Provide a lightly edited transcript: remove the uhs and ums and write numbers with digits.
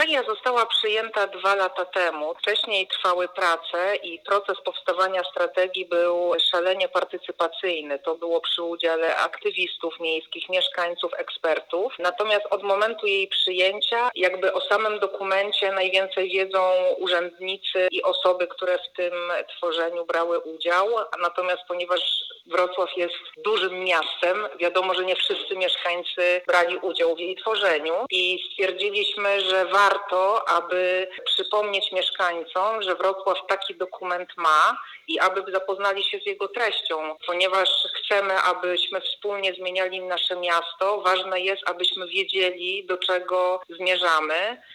Strategia została przyjęta 2 lata temu. Wcześniej trwały prace i proces powstawania strategii był szalenie partycypacyjny. To było przy udziale aktywistów miejskich, mieszkańców, ekspertów. Natomiast od momentu jej przyjęcia jakby o samym dokumencie najwięcej wiedzą urzędnicy i osoby, które w tym tworzeniu brały udział. Natomiast ponieważ Wrocław jest dużym miastem, wiadomo, że nie wszyscy mieszkańcy brali udział w jej tworzeniu i stwierdziliśmy, że warto, aby przypomnieć mieszkańcom, że Wrocław taki dokument ma i aby zapoznali się z jego treścią. Ponieważ chcemy, abyśmy wspólnie zmieniali nasze miasto, ważne jest, abyśmy wiedzieli, do czego zmierzamy.